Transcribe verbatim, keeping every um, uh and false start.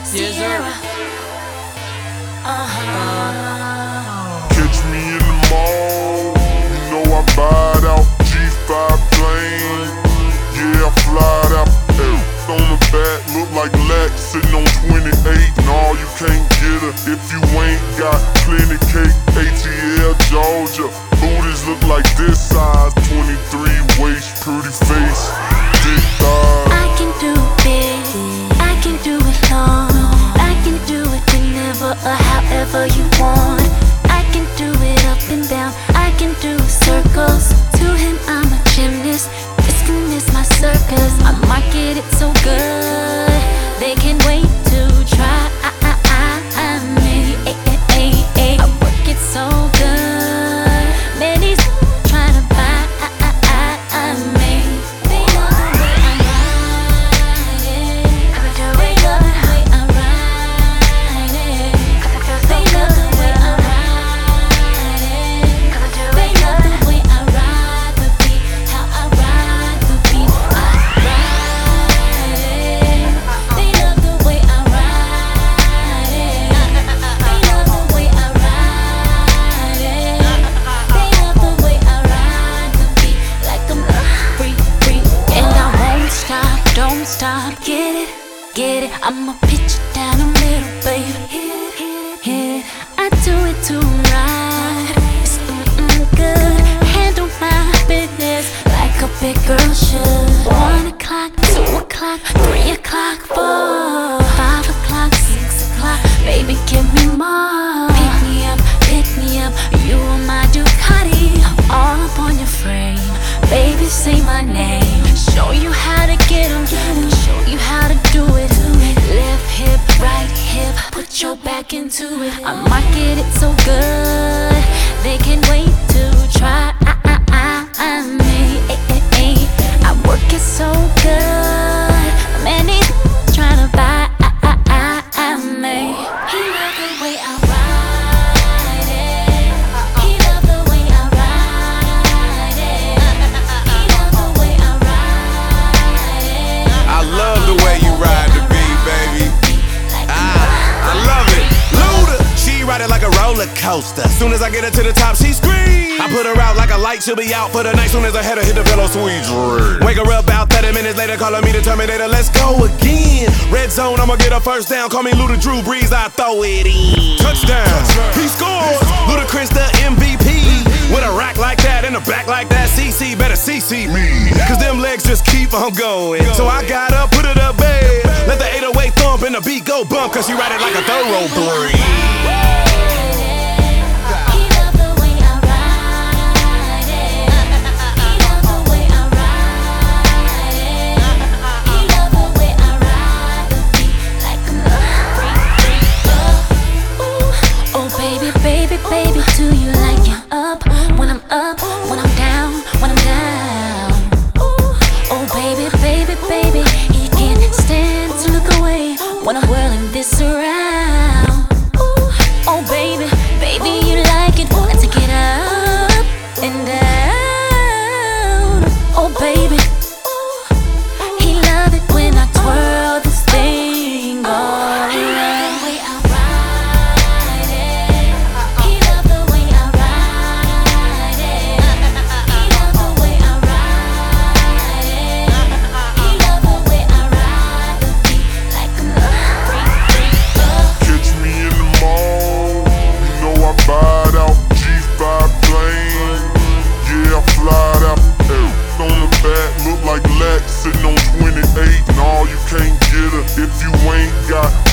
Yes, sir. Uh-huh. Catch me in the mall, you know I buy it out. G five plane, yeah I fly it out. Ay, on the back, look like Lex sitting on twenty-eight. Nah, you can't get her if you ain't got plenty cake. A T L Georgia, booties look like this size. Twenty-three waist, pretty face, thick thighs. I can do it, I can do it long. I can do it whenever or however you want. I can do it up and down, I can do circles. To him I'm a gymnast, this can is my circus. I market it so good, they can't wait to try me. I work it so good, many's trying to buy me. They love the way I ride it, they love the way I ride it, they love the way I ride it, they love the way I ride the beat, how I ride the beat, I ride it. They love the way I ride it, they love the way I ride it, they love the way I ride the beat like I'm free, free, and I won't stop, don't stop, get it, get it. I'ma pitch it down the middle, baby. Hit it, hit it, hit it. I do it to right. It's mm-mm good. Handle my business like a big girl should. One o'clock, two o'clock, three o'clock, four, five o'clock, six o'clock. Baby, give me more. Pick me up, pick me up. You are my Ducati. I'm all up on your frame. Baby, say my name. Show you how to get 'em, show you how to do it. Left hip, right hip, put your back into it. I market it so good, they can't wait to try me. I work it so good, many trying to buy me. He love the way I ride it, he love the way I ride it, he love the way I ride it. I love the way you ride the beat, baby. Ah, I love it. Luda, she ride it like a roller coaster. Soon as I get her to the top, she screams. I put her out like a light, she'll be out for the night. Soon as I head her hit the pillow, sweet dream. Wake her up about thirty minutes later, calling me the Terminator. Let's go again. Red zone, I'ma get her first down. Call me Luda Drew Brees, I throw it in. Touchdown, he scores. Ludacris the M V P. With a rack like that and a back like that, C C better C C me. Cause them legs just keep on going. So I got up, put it up bed. Let the eight oh eight thump and the beat go bump. Cause she ride it like a thoroughbred. He love the way I ride it, he love the way I ride it, he love the way I ride the beat like a freak. Ooh, oh baby, baby, baby, do you like it up when I'm up, when I'm down, when I'm down? Ooh, oh baby, baby, baby, he can't stand to look away when I'm whirling this around. Ooh, oh baby, baby, you like it, I take it up and down. Oh baby, ooh, he love it when I twirl this thing all around. He love the way I ride it, he love the way I ride it, he love the way I ride it, he love the way I ride the beat like a freak. Catch me in the mall, you know I buy it out. G five plane, yeah I fly it out. Ay, on the back, look like Lex sitting on twenty-eight. Nah, you can't get her if you ain't got